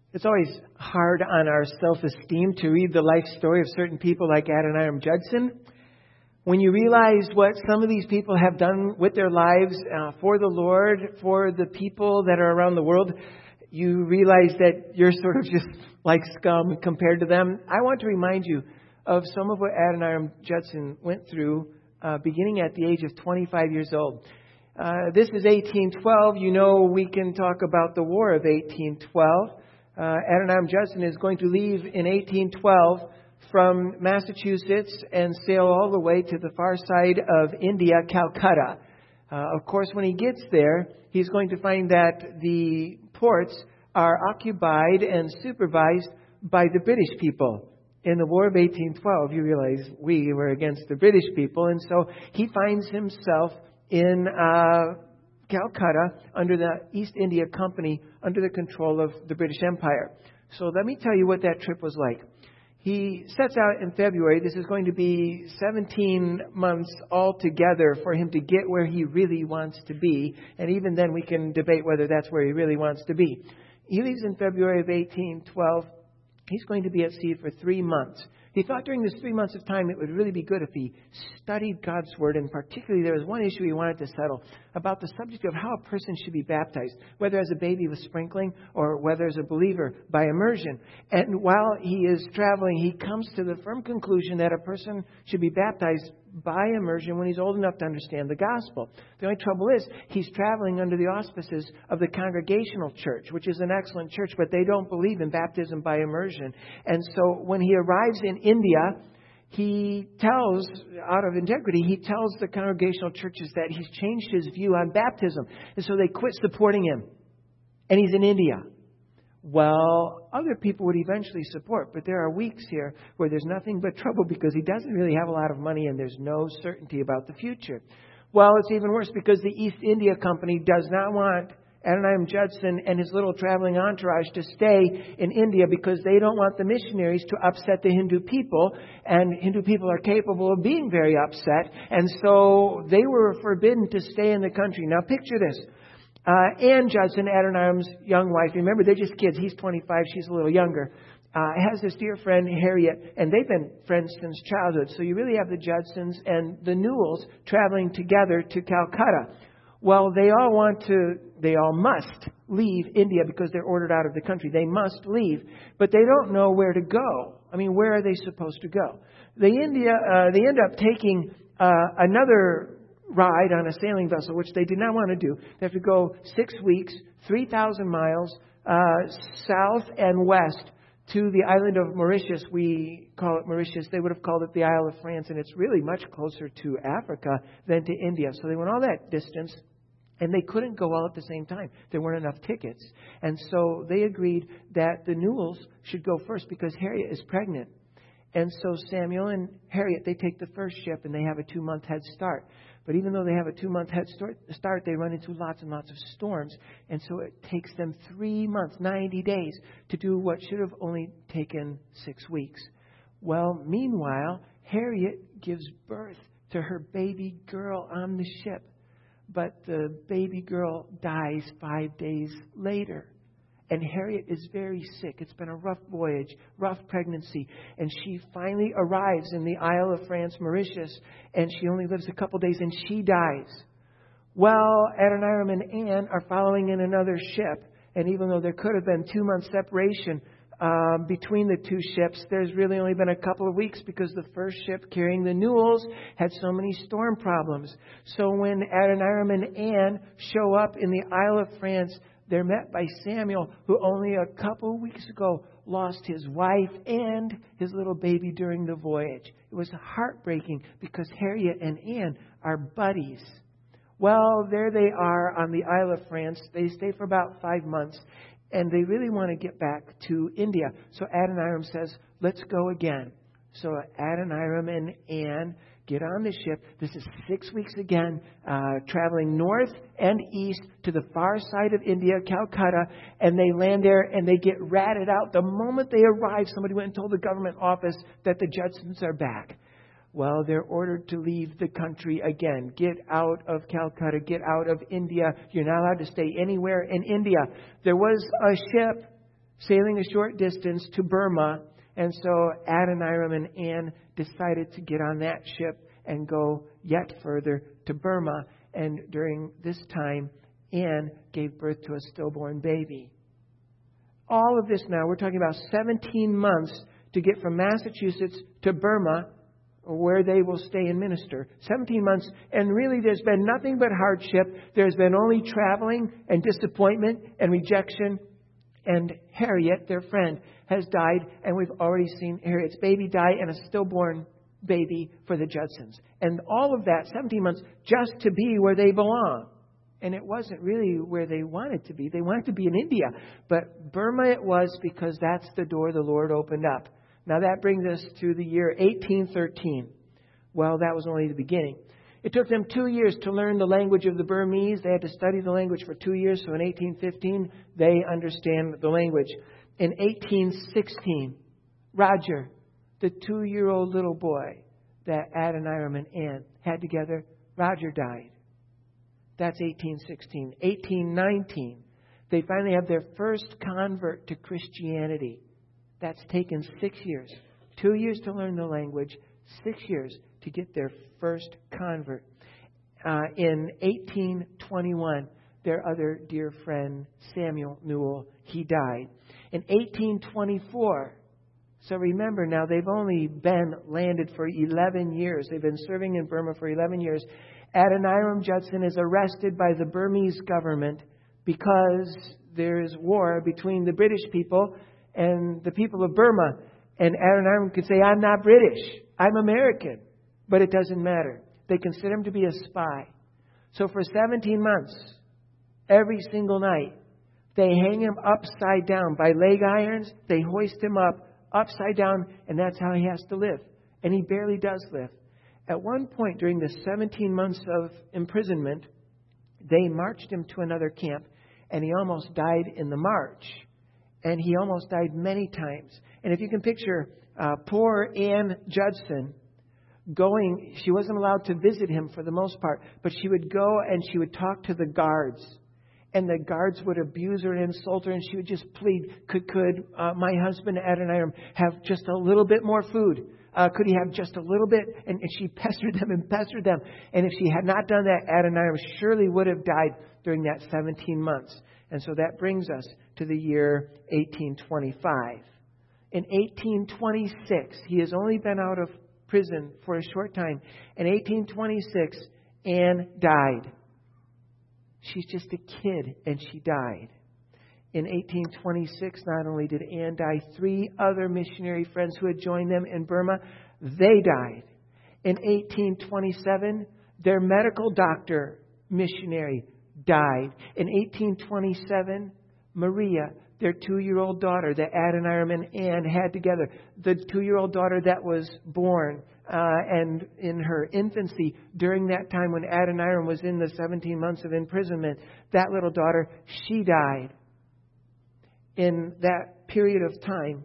It's always hard on our self-esteem to read the life story of certain people like Adoniram Judson. When you realize what some of these people have done with their lives for the Lord, for the people that are around the world, you realize that you're sort of just like scum compared to them. I want to remind you of some of what Adoniram Judson went through beginning at the age of 25 years old. This is 1812. You know, we can talk about the War of 1812. Adoniram Judson is going to leave in 1812 from Massachusetts and sail all the way to the far side of India, Calcutta. Of course, when he gets there, he's going to find that the ports are occupied and supervised by the British people. In the War of 1812, you realize we were against the British people, and so he finds himself in Calcutta under the East India Company, under the control of the British Empire. So let me tell you what that trip was like. He sets out in February. This is going to be 17 months altogether for him to get where he really wants to be. And even then we can debate whether that's where he really wants to be. He leaves in February of 1812. He's going to be at sea for 3 months. He thought during this 3 months of time it would really be good if he studied God's Word, and particularly there was one issue he wanted to settle about the subject of how a person should be baptized, whether as a baby with sprinkling or whether as a believer by immersion. And while he is traveling, he comes to the firm conclusion that a person should be baptized by immersion when he's old enough to understand the gospel. The only trouble is he's traveling under the auspices of the Congregational Church, which is an excellent church, but they don't believe in baptism by immersion. And so when he arrives in India, he tells, out of integrity, he tells the Congregational churches that he's changed his view on baptism. And so they quit supporting him. And he's in India. Well, other people would eventually support, but there are weeks here where there's nothing but trouble because he doesn't really have a lot of money and there's no certainty about the future. Well, it's even worse because the East India Company does not want Adoniram Judson and his little traveling entourage to stay in India because they don't want the missionaries to upset the Hindu people, and Hindu people are capable of being very upset, and so they were forbidden to stay in the country. Now picture this. Ann Judson, Adoniram's young wife, remember they're just kids. He's 25, she's a little younger. Has this dear friend Harriet, and they've been friends since childhood. So you really have the Judsons and the Newells traveling together to Calcutta. Well, they all must leave India because they're ordered out of the country. They must leave, but they don't know where to go. I mean, where are they supposed to go? They end up taking another ride on a sailing vessel, which they did not want to do. They have to go 6 weeks, 3,000 miles south and west to the island of Mauritius. We call it Mauritius. They would have called it the Isle of France, and it's really much closer to Africa than to India. So they went all that distance, and they couldn't go all at the same time. There weren't enough tickets. And so they agreed that the Newells should go first because Harriet is pregnant. And so Samuel and Harriet, they take the first ship, and they have a 2-month head start. But even though they have a 2-month head start, they run into lots and lots of storms. And so it takes them 3 months, 90 days, to do what should have only taken 6 weeks. Well, meanwhile, Harriet gives birth to her baby girl on the ship. But the baby girl dies 5 days later. And Harriet is very sick. It's been a rough voyage, rough pregnancy. And she finally arrives in the Isle of France, Mauritius, and she only lives a couple days and she dies. Well, Adoniram and Ann are following in another ship. And even though there could have been 2 months separation between the two ships, there's really only been a couple of weeks because the first ship carrying the Newells had so many storm problems. So when Adoniram and Ann show up in the Isle of France, they're met by Samuel, who only a couple of weeks ago lost his wife and his little baby during the voyage. It was heartbreaking because Harriet and Ann are buddies. Well, there they are on the Isle of France. They stay for about 5 months, and they really want to get back to India. So Adoniram says, let's go again. So Adoniram and Ann get on the ship. This is 6 weeks again, traveling north and east to the far side of India, Calcutta, and they land there and they get ratted out. The moment they arrive, somebody went and told the government office that the Judsons are back. Well, they're ordered to leave the country again. Get out of Calcutta. Get out of India. You're not allowed to stay anywhere in India. There was a ship sailing a short distance to Burma. And so Adoniram and Anne decided to get on that ship and go yet further to Burma. And during this time, Anne gave birth to a stillborn baby. All of this now, we're talking about 17 months to get from Massachusetts to Burma, where they will stay and minister. 17 months, and really there's been nothing but hardship. There's been only traveling and disappointment and rejection. And Harriet, their friend, has died, and we've already seen Harriet's baby die and a stillborn baby for the Judsons. And all of that, 17 months, just to be where they belong. And it wasn't really where they wanted to be. They wanted to be in India. But Burma it was, because that's the door the Lord opened up. Now that brings us to the year 1813. Well, that was only the beginning. It took them 2 years to learn the language of the Burmese. They had to study the language for 2 years. So in 1815, they understand the language. In 1816, Roger, the 2-year-old little boy that Adoniram and Anne had together, Roger died. That's 1816. 1819, they finally have their first convert to Christianity. That's taken 6 years. 2 years to learn the language, 6 years to get their first convert. In 1821, their other dear friend, Samuel Newell, he died. In 1824, so remember now, they've only been landed for 11 years. They've been serving in Burma for 11 years. Adoniram Judson is arrested by the Burmese government because there is war between the British people and the people of Burma. And Adoniram could say, I'm not British, I'm American. But it doesn't matter. They consider him to be a spy. So for 17 months, every single night, they hang him upside down by leg irons. They hoist him up upside down, and that's how he has to live. And he barely does live. At one point during the 17 months of imprisonment, they marched him to another camp, and he almost died in the march. And he almost died many times. And if you can picture poor Anne Judson going, she wasn't allowed to visit him for the most part, but she would go and she would talk to the guards. And the guards would abuse her and insult her, and she would just plead, could my husband Adoniram have just a little bit more food? Could he have just a little bit? And she pestered them and pestered them. And if she had not done that, Adoniram surely would have died during that 17 months. And so that brings us to the year 1825. In 1826, he has only been out of prison for a short time. In 1826, Anne died. She's just a kid, and she died. In 1826, not only did Anne die, 3 other missionary friends who had joined them in Burma, they died. In 1827, their medical doctor missionary died. In 1827, Maria, their 2-year-old daughter that Adoniram and Anne had together, the 2-year-old daughter that was born and in her infancy during that time when Adoniram was in the 17 months of imprisonment, that little daughter, she died. In that period of time,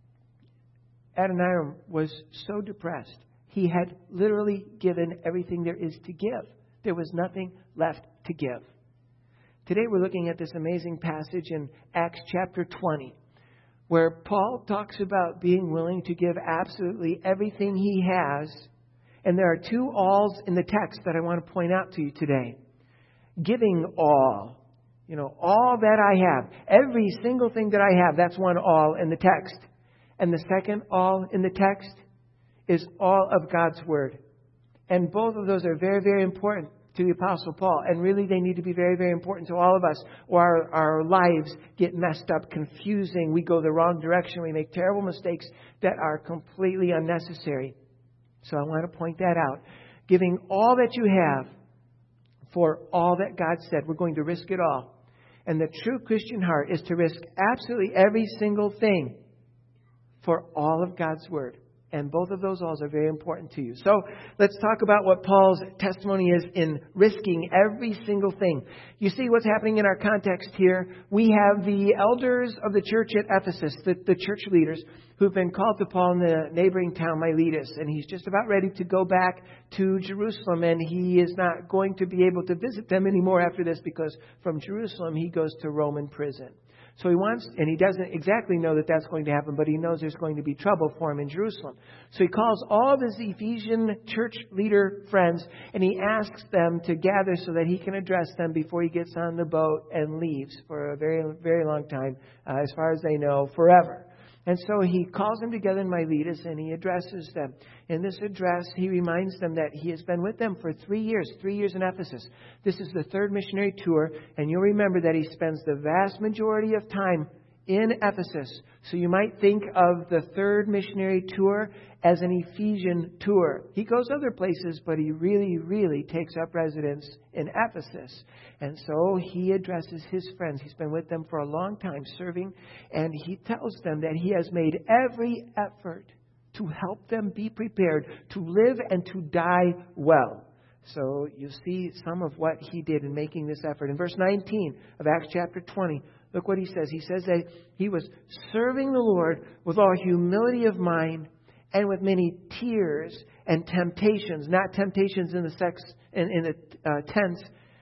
Adoniram was so depressed. He had literally given everything there is to give. There was nothing left to give. Today we're looking at this amazing passage in Acts chapter 20, where Paul talks about being willing to give absolutely everything he has. And there are 2 alls in the text that I want to point out to you today. Giving all. All that I have. Every single thing that I have, that's one all in the text. And the second all in the text is all of God's Word. And both of those are very, very important to the Apostle Paul. And really they need to be very, very important to all of us, or our lives get messed up, confusing. We go the wrong direction. We make terrible mistakes that are completely unnecessary. So I want to point that out. Giving all that you have for all that God said. We're going to risk it all. And the true Christian heart is to risk absolutely every single thing for all of God's Word. And both of those alls are very important to you. So let's talk about what Paul's testimony is in risking every single thing. You see what's happening in our context here. We have the elders of the church at Ephesus, the church leaders, who've been called to Paul in the neighboring town, Miletus. And he's just about ready to go back to Jerusalem. And he is not going to be able to visit them anymore after this, because from Jerusalem he goes to Roman prison. So he wants, and he doesn't exactly know that that's going to happen, but he knows there's going to be trouble for him in Jerusalem. So he calls all of his Ephesian church leader friends, and he asks them to gather so that he can address them before he gets on the boat and leaves for a very, very long time, as far as they know, forever. And so he calls them together in Miletus and he addresses them. In this address, he reminds them that he has been with them for 3 years in Ephesus. This is the third missionary tour, and you'll remember that he spends the vast majority of time in Ephesus. So you might think of the third missionary tour as an Ephesian tour. He goes other places, but he really, really takes up residence in Ephesus. And so he addresses his friends. He's been with them for a long time serving, and he tells them that he has made every effort to help them be prepared to live and to die well. So you see some of what he did in making this effort. In verse 19 of Acts chapter 20, look what he says. He says that he was serving the Lord with all humility of mind and with many tears and temptations. Not temptations in the tense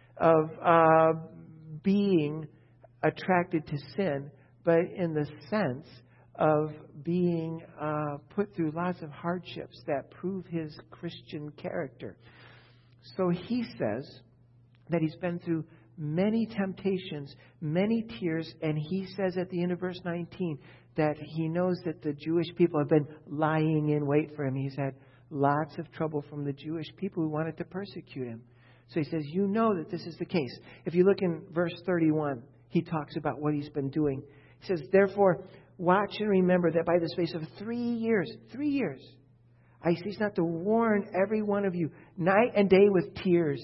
of being attracted to sin, but in the sense of being put through lots of hardships that prove his Christian character. So he says that he's been through many temptations, many tears, and he says at the end of verse 19 that he knows that the Jewish people have been lying in wait for him. He's had lots of trouble from the Jewish people who wanted to persecute him. So he says, you know that this is the case. If you look in verse 31, he talks about what he's been doing. He says, therefore, watch and remember that by the space of 3 years, I cease not to warn every one of you night and day with tears.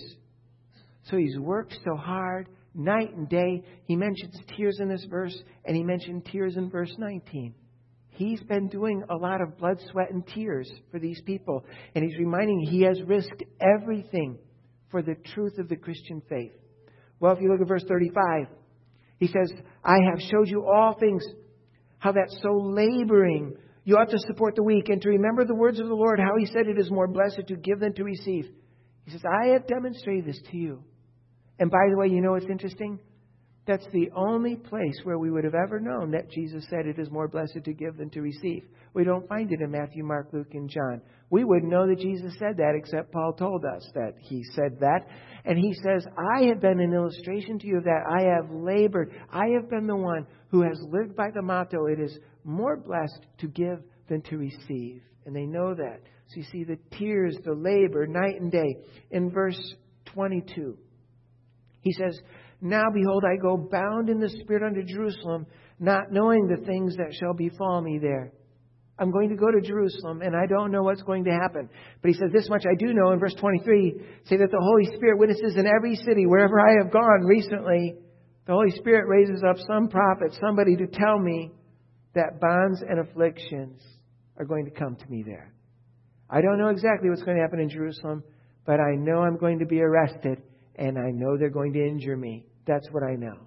So he's worked so hard, night and day. He mentions tears in this verse, and he mentioned tears in verse 19. He's been doing a lot of blood, sweat, and tears for these people. And he's reminding he has risked everything for the truth of the Christian faith. Well, if you look at verse 35, he says, I have showed you all things, how that so laboring you ought to support the weak, and to remember the words of the Lord, how he said it is more blessed to give than to receive. He says, I have demonstrated this to you. And by the way, you know what's interesting? That's the only place where we would have ever known that Jesus said it is more blessed to give than to receive. We don't find it in Matthew, Mark, Luke, and John. We wouldn't know that Jesus said that except Paul told us that he said that. And he says, I have been an illustration to you of that. I have labored. I have been the one who has lived by the motto, it is more blessed to give than to receive. And they know that. So you see the tears, the labor, night and day. In verse 22, he says, now behold, I go bound in the Spirit unto Jerusalem, not knowing the things that shall befall me there. I'm going to go to Jerusalem, and I don't know what's going to happen. But he says, this much I do know in verse 23, say that the Holy Spirit witnesses in every city, wherever I have gone recently, the Holy Spirit raises up some prophet, somebody to tell me that bonds and afflictions are going to come to me there. I don't know exactly what's going to happen in Jerusalem, but I know I'm going to be arrested, and I know they're going to injure me. That's what I know.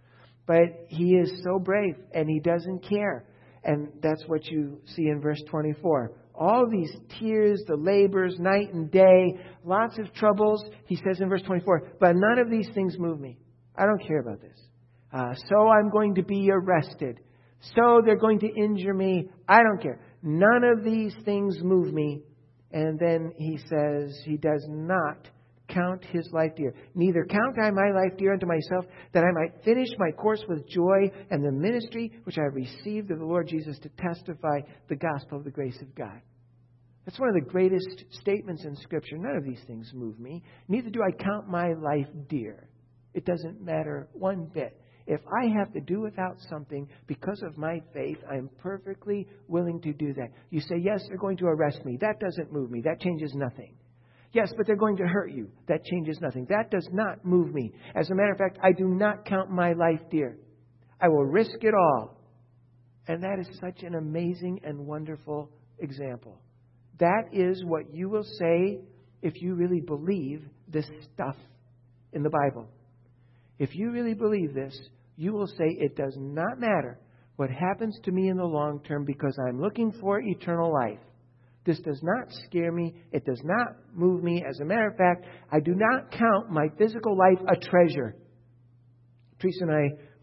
But he is so brave, and he doesn't care. And that's what you see in verse 24. All these tears, the labors, night and day, lots of troubles. He says in verse 24, but none of these things move me. I don't care about this. So I'm going to be arrested. So they're going to injure me. I don't care. None of these things move me. And then he says he does not count his life dear. Neither count I my life dear unto myself, that I might finish my course with joy and the ministry which I have received of the Lord Jesus to testify the gospel of the grace of God. That's one of the greatest statements in Scripture. None of these things move me. Neither do I count my life dear. It doesn't matter one bit. If I have to do without something because of my faith, I'm perfectly willing to do that. You say, yes, they're going to arrest me. That doesn't move me. That changes nothing. Yes, but they're going to hurt you. That changes nothing. That does not move me. As a matter of fact, I do not count my life dear. I will risk it all. And that is such an amazing and wonderful example. That is what you will say if you really believe this stuff in the Bible. If you really believe this, you will say it does not matter what happens to me in the long term because I'm looking for eternal life. This does not scare me. It does not move me. As a matter of fact, I do not count my physical life a treasure. Teresa and I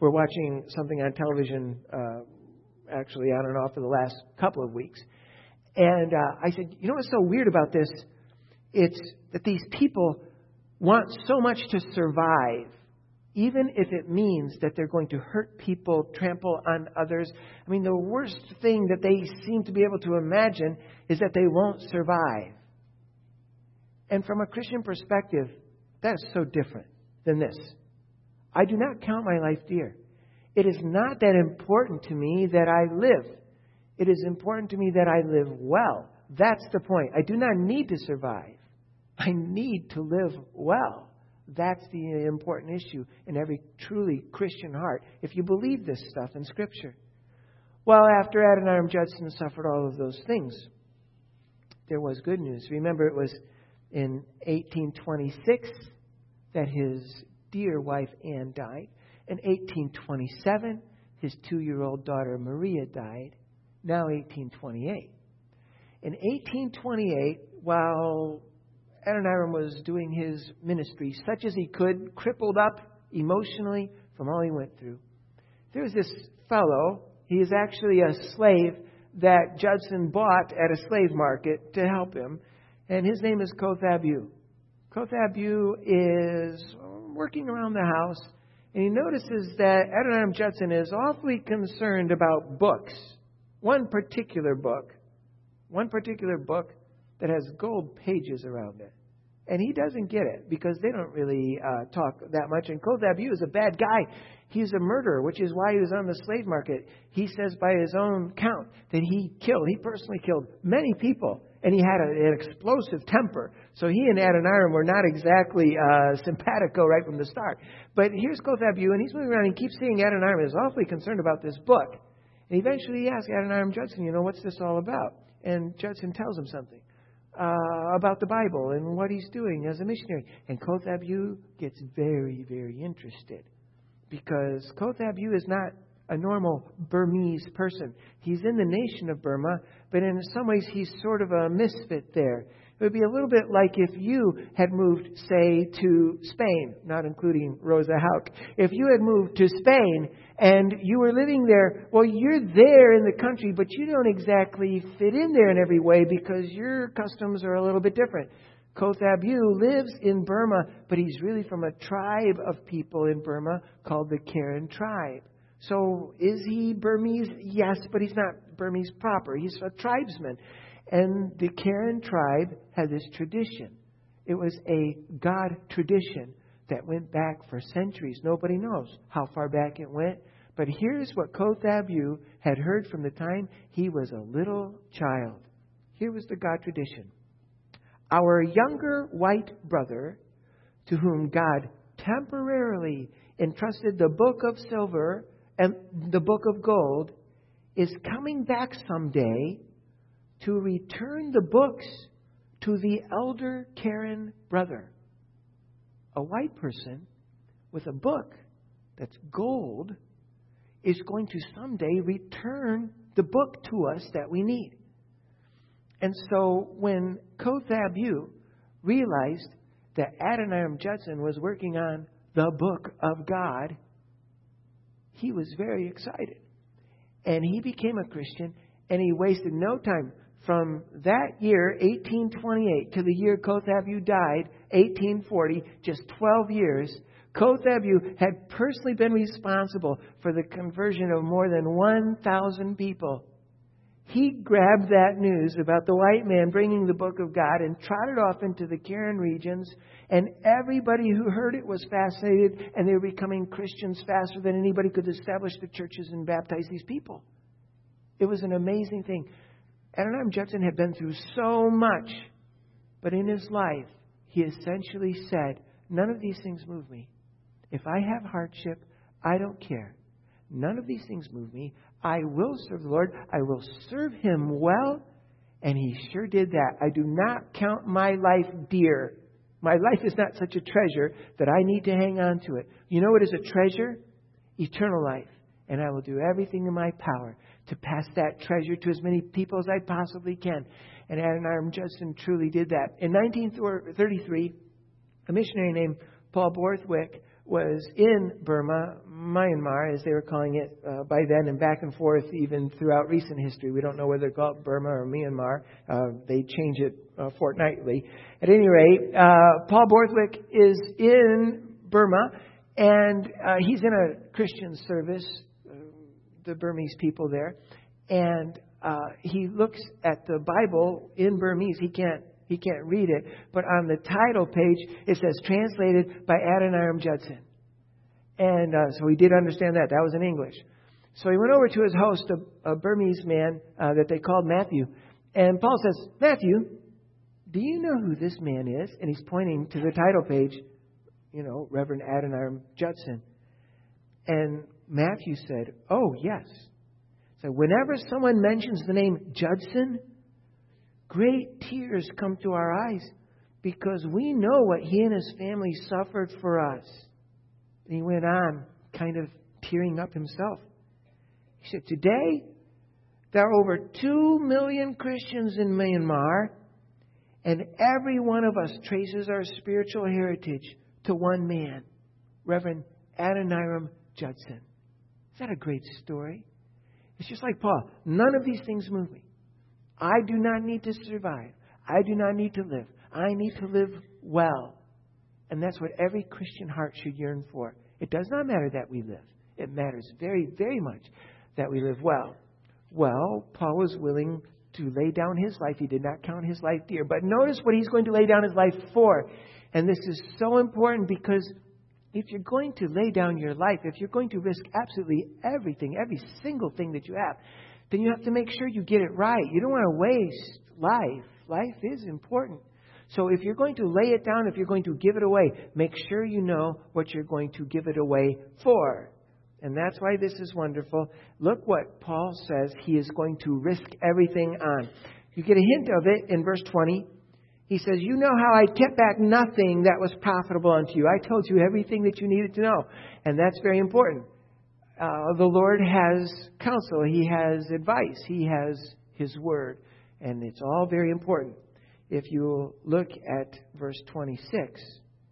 we're watching something on television, actually on and off for the last couple of weeks. And I said, you know what's so weird about this? It's that these people want so much to survive, even if it means that they're going to hurt people, trample on others. I mean, the worst thing that they seem to be able to imagine is that they won't survive. And from a Christian perspective, that is so different than this. I do not count my life dear. It is not that important to me that I live. It is important to me that I live well. That's the point. I do not need to survive. I need to live well. That's the important issue in every truly Christian heart, if you believe this stuff in Scripture. Well, after Adoniram Judson suffered all of those things, there was good news. Remember, it was in 1826 that his dear wife Anne died. In 1827, his 2-year-old daughter Maria died. Now 1828. In 1828, while Adoniram was doing his ministry, such as he could, crippled up emotionally from all he went through, there was this fellow. He is actually a slave that Judson bought at a slave market to help him, and his name is Kothabu. Kothabu is working around the house, and he notices that Adoniram Judson is awfully concerned about books. One particular book that has gold pages around it. And he doesn't get it because they don't really talk that much. And Kothabu is a bad guy. He's a murderer, which is why he was on the slave market. He says by his own count that he personally killed many people. And he had an explosive temper. So he and Adoniram were not exactly simpatico right from the start. But here's Kothabu, and he's moving around and keeps seeing Adoniram is awfully concerned about this book. And eventually he asks Adoniram Judson, what's this all about? And Judson tells him something about the Bible and what he's doing as a missionary. And Kothabu gets very, very interested because Kothabu is not a normal Burmese person. He's in the nation of Burma, but in some ways he's sort of a misfit there. It would be a little bit like if you had moved, say, to Spain, not including Rosa Hauk. If you had moved to Spain and you were living there, well, you're there in the country, but you don't exactly fit in there in every way because your customs are a little bit different. Kothabu lives in Burma, but he's really from a tribe of people in Burma called the Karen tribe. So is he Burmese? Yes, but he's not Burmese proper. He's a tribesman. And the Karen tribe had this tradition. It was a God tradition that went back for centuries. Nobody knows how far back it went. But here's what Kothabu had heard from the time he was a little child. Here was the God tradition. Our younger white brother, to whom God temporarily entrusted the book of silver and the book of gold, is coming back someday to return the books to the elder Karen brother. A white person with a book that's gold is going to someday return the book to us that we need. And so when Kothabu realized that Adoniram Judson was working on the book of God, he was very excited. And he became a Christian, and he wasted no time. From that year, 1828, to the year Kothabu died, 1840, just 12 years, Kothabu had personally been responsible for the conversion of more than 1,000 people. He grabbed that news about the white man bringing the book of God and trotted off into the Karen regions, and everybody who heard it was fascinated, and they were becoming Christians faster than anybody could establish the churches and baptize these people. It was an amazing thing. Adoniram Judson had been through so much, but in his life, he essentially said, none of these things move me. If I have hardship, I don't care. None of these things move me. I will serve the Lord. I will serve Him well. And he sure did that. I do not count my life dear. My life is not such a treasure that I need to hang on to it. You know what is a treasure? Eternal life. And I will do everything in my power to pass that treasure to as many people as I possibly can. And Adoniram Judson truly did that. In 1933, a missionary named Paul Borthwick was in Burma. Myanmar, as they were calling it by then, and back and forth even throughout recent history. We don't know whether they call it Burma or Myanmar. They change it fortnightly. At any rate, Paul Borthwick is in Burma, and he's in a Christian service, the Burmese people there, and he looks at the Bible in Burmese. He can't read it, but on the title page it says translated by Adoniram Judson. And so he did understand that. That was in English. So he went over to his host, a Burmese man that they called Matthew. And Paul says, Matthew, do you know who this man is? And he's pointing to the title page, Reverend Adoniram Judson. And Matthew said, oh, yes. So whenever someone mentions the name Judson, great tears come to our eyes because we know what he and his family suffered for us. And he went on, kind of tearing up himself. He said, today, there are over 2 million Christians in Myanmar, and every one of us traces our spiritual heritage to one man, Reverend Adoniram Judson. Is that a great story? It's just like Paul. None of these things move me. I do not need to survive. I do not need to live. I need to live well. And that's what every Christian heart should yearn for. It does not matter that we live. It matters very, very much that we live well. Well, Paul was willing to lay down his life. He did not count his life dear. But notice what he's going to lay down his life for. And this is so important because if you're going to lay down your life, if you're going to risk absolutely everything, every single thing that you have, then you have to make sure you get it right. You don't want to waste life. Life is important. So if you're going to lay it down, if you're going to give it away, make sure you know what you're going to give it away for. And that's why this is wonderful. Look what Paul says he is going to risk everything on. You get a hint of it in verse 20. He says, you know how I kept back nothing that was profitable unto you. I told you everything that you needed to know. And that's very important. The Lord has counsel. He has advice. He has His word. And it's all very important. If you look at verse 26,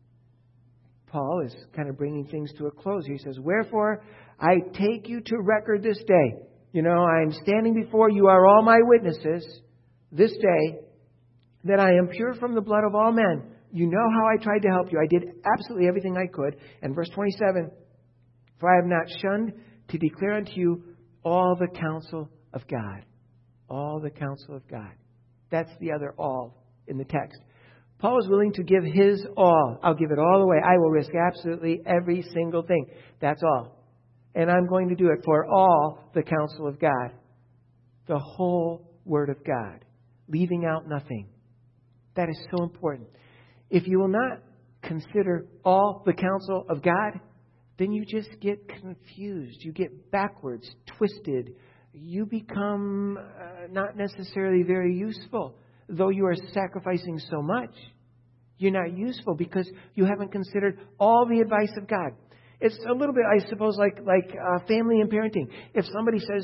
Paul is kind of bringing things to a close. He says, wherefore I take you to record this day. I am standing before you are all my witnesses this day that I am pure from the blood of all men. You know how I tried to help you. I did absolutely everything I could. And verse 27, for I have not shunned to declare unto you all the counsel of God. All the counsel of God. That's the other all in the text. Paul is willing to give his all. I'll give it all away. I will risk absolutely every single thing. That's all. And I'm going to do it for all the counsel of God. The whole Word of God. Leaving out nothing. That is so important. If you will not consider all the counsel of God, then you just get confused. You get backwards, twisted. You become not necessarily very useful. Though you are sacrificing so much, you're not useful because you haven't considered all the advice of God. It's a little bit, I suppose, like family and parenting. If somebody says,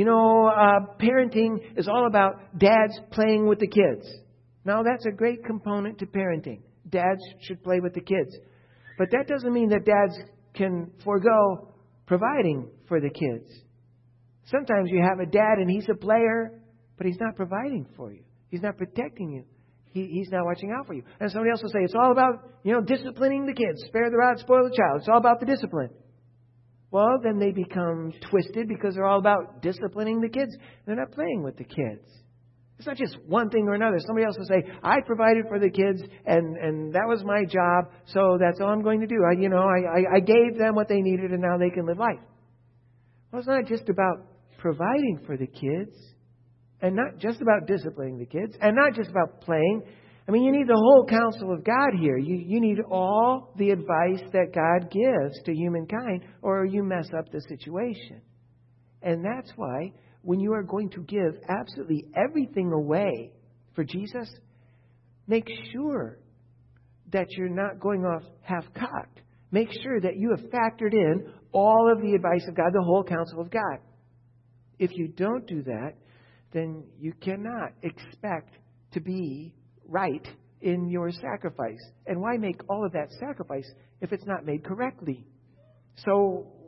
parenting is all about dads playing with the kids. Now, that's a great component to parenting. Dads should play with the kids. But that doesn't mean that dads can forego providing for the kids. Sometimes you have a dad and he's a player, but he's not providing for you. He's not protecting you. He's not watching out for you. And somebody else will say, it's all about, disciplining the kids. Spare the rod, spoil the child. It's all about the discipline. Well, then they become twisted because they're all about disciplining the kids. They're not playing with the kids. It's not just one thing or another. Somebody else will say, I provided for the kids and that was my job, so that's all I'm going to do. I gave them what they needed and now they can live life. Well, it's not just about providing for the kids. And not just about disciplining the kids. And not just about playing. I mean, you need the whole counsel of God here. You need all the advice that God gives to humankind, or you mess up the situation. And that's why when you are going to give absolutely everything away for Jesus, make sure that you're not going off half-cocked. Make sure that you have factored in all of the advice of God, the whole counsel of God. If you don't do that, then you cannot expect to be right in your sacrifice. And why make all of that sacrifice if it's not made correctly? So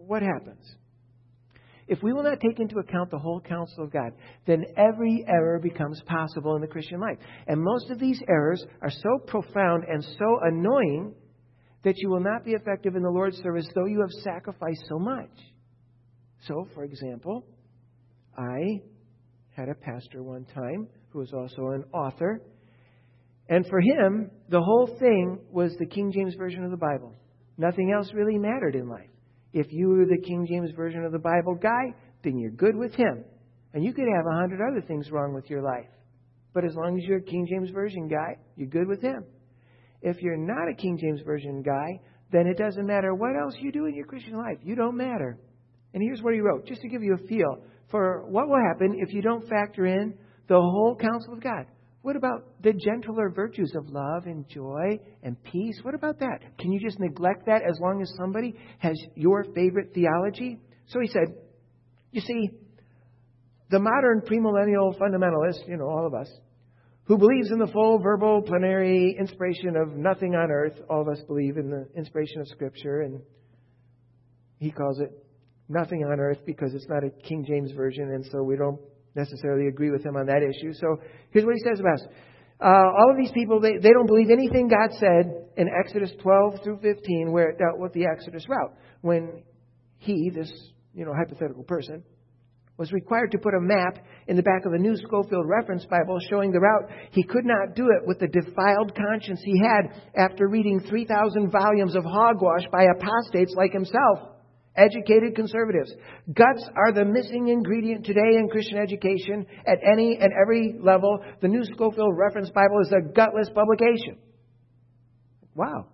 what happens? If we will not take into account the whole counsel of God, then every error becomes possible in the Christian life. And most of these errors are so profound and so annoying that you will not be effective in the Lord's service, though you have sacrificed so much. So, for example, I had a pastor one time who was also an author. And for him, the whole thing was the King James Version of the Bible. Nothing else really mattered in life. If you were the King James Version of the Bible guy, then you're good with him. And you could have 100 other things wrong with your life. But as long as you're a King James Version guy, you're good with him. If you're not a King James Version guy, then it doesn't matter what else you do in your Christian life. You don't matter. And here's what he wrote, just to give you a feel for what will happen if you don't factor in the whole counsel of God. What about the gentler virtues of love and joy and peace? What about that? Can you just neglect that as long as somebody has your favorite theology? So he said, you see, the modern premillennial fundamentalist, all of us, who believes in the full verbal plenary inspiration of nothing on earth. All of us believe in the inspiration of Scripture, and he calls it nothing on earth because it's not a King James Version, and so we don't necessarily agree with him on that issue. So here's what he says about us. All of these people, they don't believe anything God said in Exodus 12 through 15, where it dealt with the Exodus route. When he, this hypothetical person, was required to put a map in the back of the New Schofield Reference Bible showing the route, he could not do it with the defiled conscience he had after reading 3,000 volumes of hogwash by apostates like himself. Educated conservatives. Guts are the missing ingredient today in Christian education at any and every level. The New Schofield Reference Bible is a gutless publication. Wow.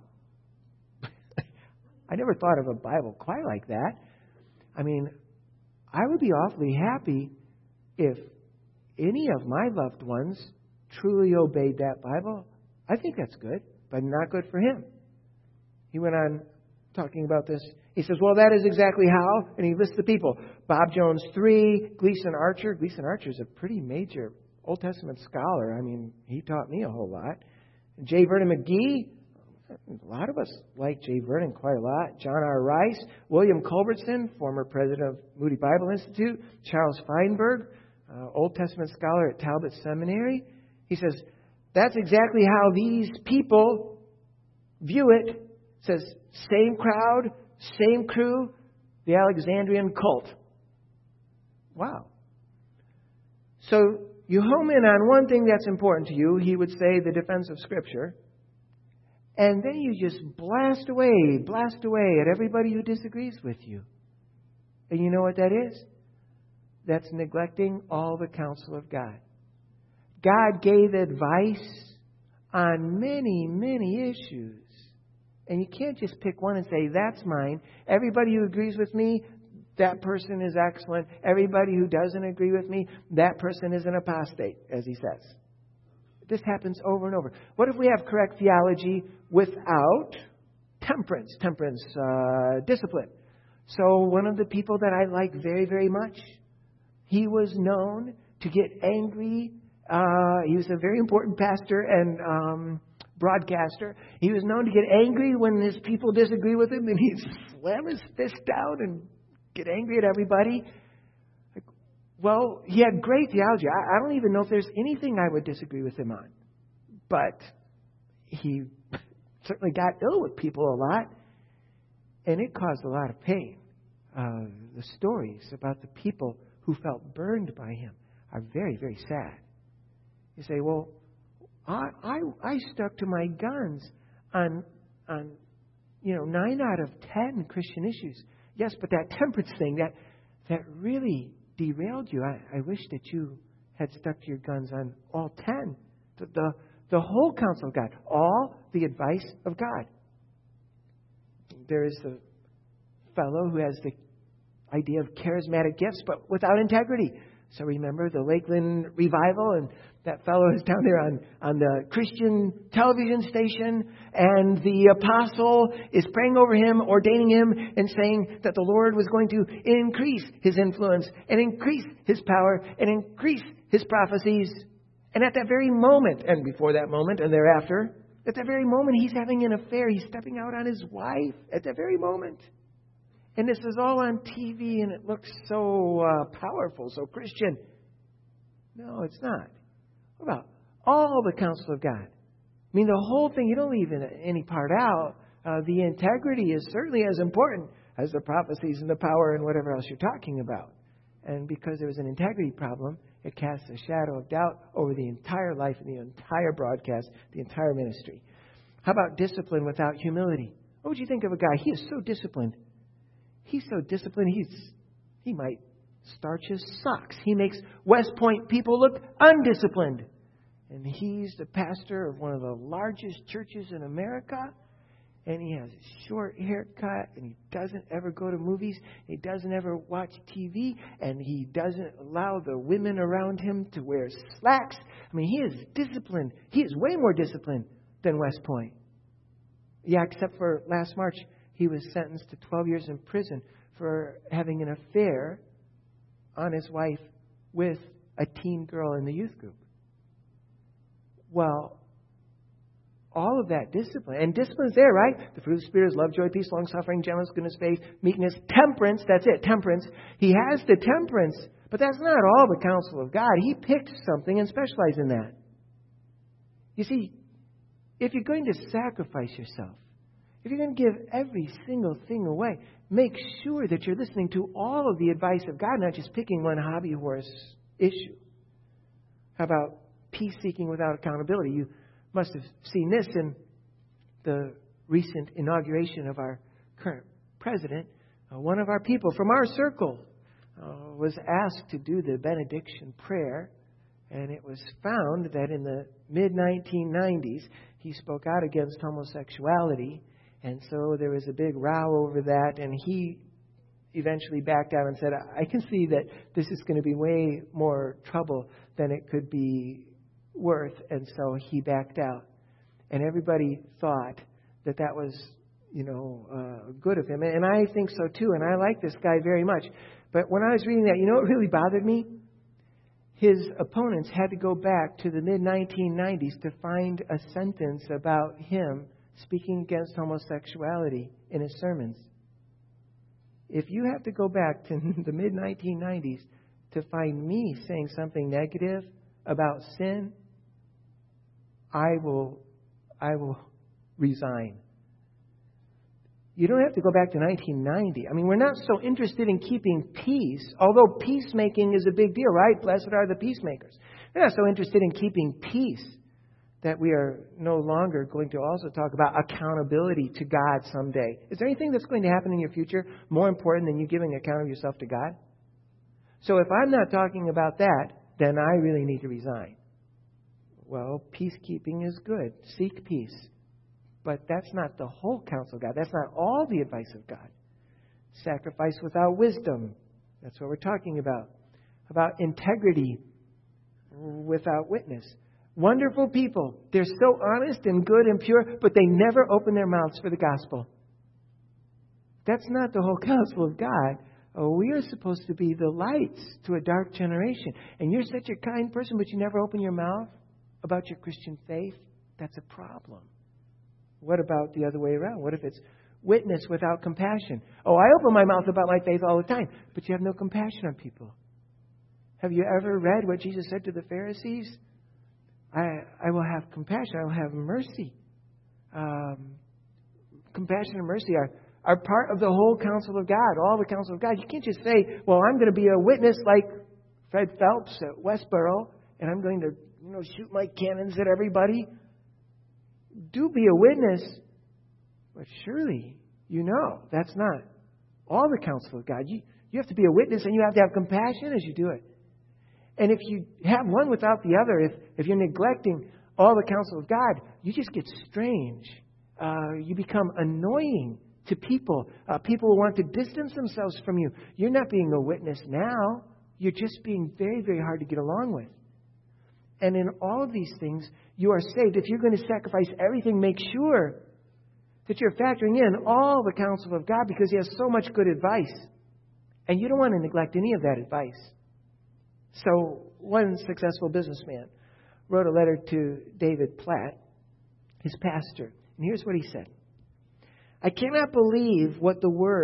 I never thought of a Bible quite like that. I mean, I would be awfully happy if any of my loved ones truly obeyed that Bible. I think that's good, but not good for him. He went on talking about this. He says, well, that is exactly how, and he lists the people. Bob Jones 3, Gleason Archer. Gleason Archer is a pretty major Old Testament scholar. I mean, he taught me a whole lot. J. Vernon McGee. A lot of us like J. Vernon quite a lot. John R. Rice. William Culbertson, former president of Moody Bible Institute. Charles Feinberg, Old Testament scholar at Talbot Seminary. He says, that's exactly how these people view it. It says, same crowd, same crew, the Alexandrian cult. Wow. So you home in on one thing that's important to you, he would say the defense of Scripture, and then you just blast away at everybody who disagrees with you. And you know what that is? That's neglecting all the counsel of God. God gave advice on many, many issues. And you can't just pick one and say, that's mine. Everybody who agrees with me, that person is excellent. Everybody who doesn't agree with me, that person is an apostate, as he says. This happens over and over. What if we have correct theology without temperance? Discipline. So one of the people that I like very, very much, he was known to get angry. He was a very important pastor and broadcaster. He was known to get angry when his people disagree with him, and he'd slam his fist down and get angry at everybody. Well, he had great theology. I don't even know if there's anything I would disagree with him on. But he certainly got ill with people a lot, and it caused a lot of pain. The stories about the people who felt burned by him are very, very sad. You say, well, I stuck to my guns on 9 out of 10 Christian issues. Yes, but that temperance thing, that really derailed you. I wish that you had stuck to your guns on all 10. The whole counsel of God. All the advice of God. There is a fellow who has the idea of charismatic gifts, but without integrity. So remember the Lakeland revival, and that fellow is down there on the Christian television station, and the apostle is praying over him, ordaining him, and saying that the Lord was going to increase his influence, and increase his power, and increase his prophecies. And at that very moment, and before that moment, and thereafter, at that very moment, he's having an affair. He's stepping out on his wife at that very moment. And this is all on TV and it looks so powerful, so Christian. No, it's not. What about all the counsel of God? I mean, the whole thing, you don't leave any part out. The integrity is certainly as important as the prophecies and the power and whatever else you're talking about. And because there was an integrity problem, it casts a shadow of doubt over the entire life and the entire broadcast, the entire ministry. How about discipline without humility? What would you think of a guy? He is so disciplined. He's so disciplined, he might starch his socks. He makes West Point people look undisciplined. And he's the pastor of one of the largest churches in America. And he has a short haircut. And he doesn't ever go to movies. He doesn't ever watch TV. And he doesn't allow the women around him to wear slacks. I mean, he is disciplined. He is way more disciplined than West Point. Yeah, except for last March, he was sentenced to 12 years in prison for having an affair on his wife with a teen girl in the youth group. Well, all of that discipline, and discipline's there, right? The fruit of the Spirit is love, joy, peace, long-suffering, gentleness, goodness, faith, meekness, temperance. That's it, temperance. He has the temperance, but that's not all the counsel of God. He picked something and specialized in that. You see, if you're going to sacrifice yourself, if you're going to give every single thing away, make sure that you're listening to all of the advice of God, not just picking one hobby horse issue. How about peace-seeking without accountability? You must have seen this in the recent inauguration of our current president. One of our people from our circle was asked to do the benediction prayer, and it was found that in the mid-1990s, he spoke out against homosexuality. And so there was a big row over that, and he eventually backed out and said, I can see that this is going to be way more trouble than it could be worth. And so he backed out. And everybody thought that that was, good of him. And I think so too, and I like this guy very much. But when I was reading that, what really bothered me? His opponents had to go back to the mid-1990s to find a sentence about him speaking against homosexuality in his sermons. If you have to go back to the mid-1990s to find me saying something negative about sin, I will resign. You don't have to go back to 1990. I mean, we're not so interested in keeping peace, although peacemaking is a big deal, right? Blessed are the peacemakers. We're not so interested in keeping peace that we are no longer going to also talk about accountability to God someday. Is there anything that's going to happen in your future more important than you giving account of yourself to God? So if I'm not talking about that, then I really need to resign. Well, peacekeeping is good. Seek peace. But that's not the whole counsel of God. That's not all the advice of God. Sacrifice without wisdom. That's what we're talking about. About integrity without witness. Wonderful people. They're so honest and good and pure, but they never open their mouths for the gospel. That's not the whole counsel of God. We are supposed to be the lights to a dark generation. And you're such a kind person, but you never open your mouth about your Christian faith. That's a problem. What about the other way around? What if it's witness without compassion? I open my mouth about my faith all the time, but you have no compassion on people. Have you ever read what Jesus said to the Pharisees? I will have compassion. I will have mercy. Compassion and mercy are part of the whole counsel of God, all the counsel of God. You can't just say, well, I'm going to be a witness like Fred Phelps at Westboro, and I'm going to shoot my cannons at everybody. Do be a witness, but surely that's not all the counsel of God. You have to be a witness, and you have to have compassion as you do it. And if you have one without the other, if you're neglecting all the counsel of God, you just get strange. You become annoying to people. People will want to distance themselves from you. You're not being a witness now. You're just being very, very hard to get along with. And in all of these things, you are saved. If you're going to sacrifice everything, make sure that you're factoring in all the counsel of God, because He has so much good advice. And you don't want to neglect any of that advice. So one successful businessman wrote a letter to David Platt, his pastor. And here's what he said. I cannot believe what the Word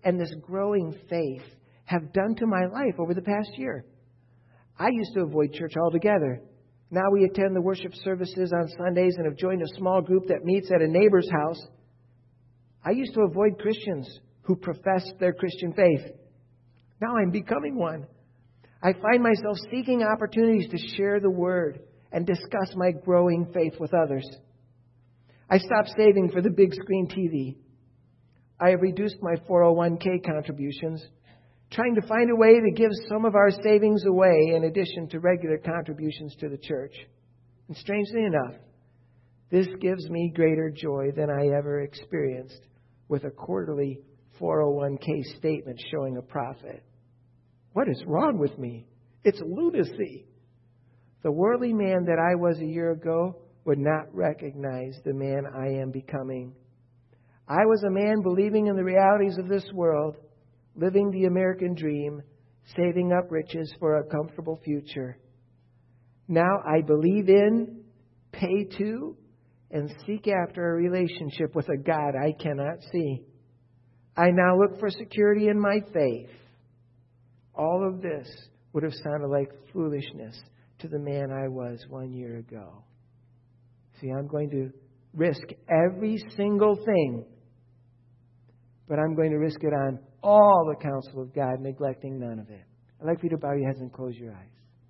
and this growing faith have done to my life over the past year. I used to avoid church altogether. Now we attend the worship services on Sundays and have joined a small group that meets at a neighbor's house. I used to avoid Christians who professed their Christian faith. Now I'm becoming one. I find myself seeking opportunities to share the Word and discuss my growing faith with others. I stopped saving for the big screen TV. I have reduced my 401k contributions, trying to find a way to give some of our savings away in addition to regular contributions to the church. And strangely enough, this gives me greater joy than I ever experienced with a quarterly 401k statement showing a profit. What is wrong with me? It's lunacy. The worldly man that I was a year ago would not recognize the man I am becoming. I was a man believing in the realities of this world, living the American dream, saving up riches for a comfortable future. Now I believe in, pay to, and seek after a relationship with a God I cannot see. I now look for security in my faith. All of this would have sounded like foolishness to the man I was 1 year ago. See, I'm going to risk every single thing, but I'm going to risk it on all the counsel of God, neglecting none of it. I'd like for you to bow your heads and close your eyes.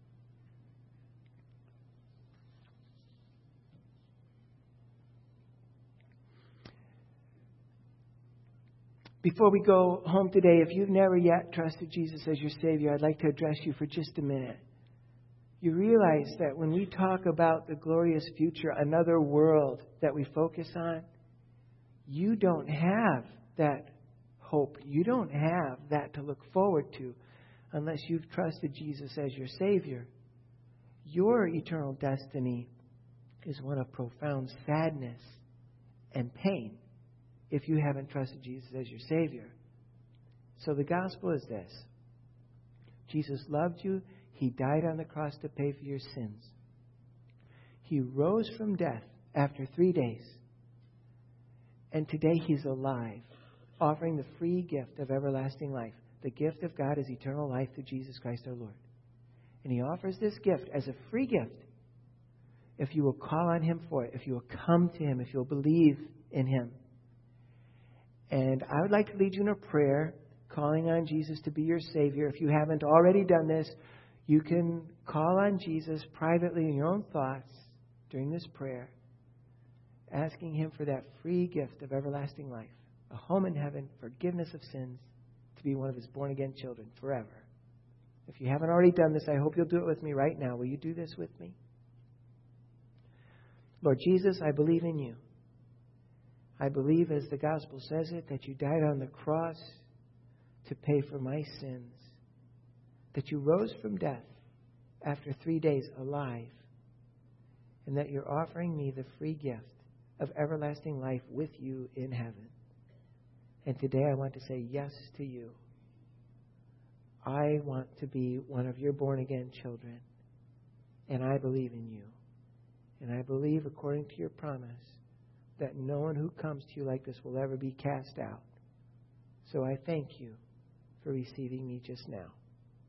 Before we go home today, if you've never yet trusted Jesus as your Savior, I'd like to address you for just a minute. You realize that when we talk about the glorious future, another world that we focus on, you don't have that hope. You don't have that to look forward to unless you've trusted Jesus as your Savior. Your eternal destiny is one of profound sadness and pain if you haven't trusted Jesus as your Savior. So the gospel is this. Jesus loved you. He died on the cross to pay for your sins. He rose from death after 3 days. And today He's alive, offering the free gift of everlasting life. The gift of God is eternal life through Jesus Christ our Lord. And He offers this gift as a free gift if you will call on Him for it, if you will come to Him, if you will believe in Him. And I would like to lead you in a prayer, calling on Jesus to be your Savior. If you haven't already done this, you can call on Jesus privately in your own thoughts during this prayer, asking Him for that free gift of everlasting life, a home in heaven, forgiveness of sins, to be one of His born-again children forever. If you haven't already done this, I hope you'll do it with me right now. Will you do this with me? Lord Jesus, I believe in You. I believe, as the gospel says it, that You died on the cross to pay for my sins, that You rose from death after 3 days alive, and that You're offering me the free gift of everlasting life with You in heaven. And today I want to say yes to You. I want to be one of Your born-again children, and I believe in You. And I believe, according to Your promise, that no one who comes to You like this will ever be cast out. So I thank You for receiving me just now.